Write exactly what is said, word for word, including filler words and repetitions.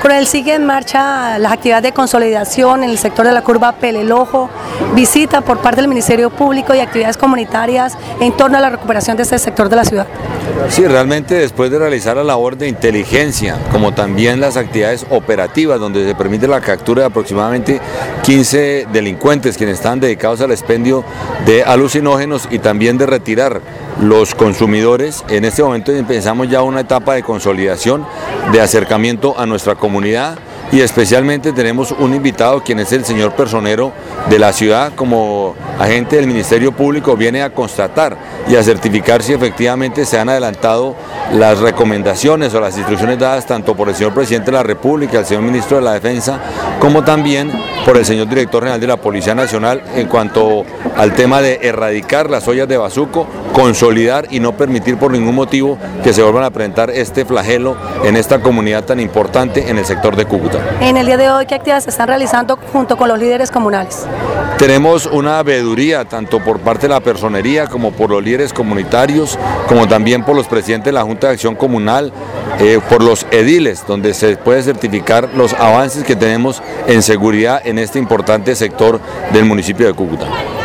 Coronel, sigue en marcha las actividades de consolidación en el sector de la curva Pelelojo, visita por parte del Ministerio Público y actividades comunitarias en torno a la recuperación de este sector de la ciudad. Sí, realmente después de realizar la labor de inteligencia, como también las actividades operativas, donde se permite la captura de aproximadamente quince delincuentes quienes están dedicados al expendio de alucinógenos y también de retirar los consumidores, en este momento empezamos ya una etapa de consolidación, de acercamiento a nuestra comunidad. Y especialmente tenemos un invitado, quien es el señor personero de la ciudad, como agente del Ministerio Público, viene a constatar y a certificar si efectivamente se han adelantado las recomendaciones o las instrucciones dadas tanto por el señor Presidente de la República, el señor Ministro de la Defensa, como también por el señor Director General de la Policía Nacional en cuanto al tema de erradicar las ollas de bazuco, consolidar y no permitir por ningún motivo que se vuelvan a presentar este flagelo en esta comunidad tan importante en el sector de Cúcuta. En el día de hoy, ¿qué actividades se están realizando junto con los líderes comunales? Tenemos una veeduría tanto por parte de la personería como por los líderes comunitarios, como también por los presidentes de la Junta de Acción Comunal, eh, por los ediles, donde se puede certificar los avances que tenemos en seguridad en este importante sector del municipio de Cúcuta.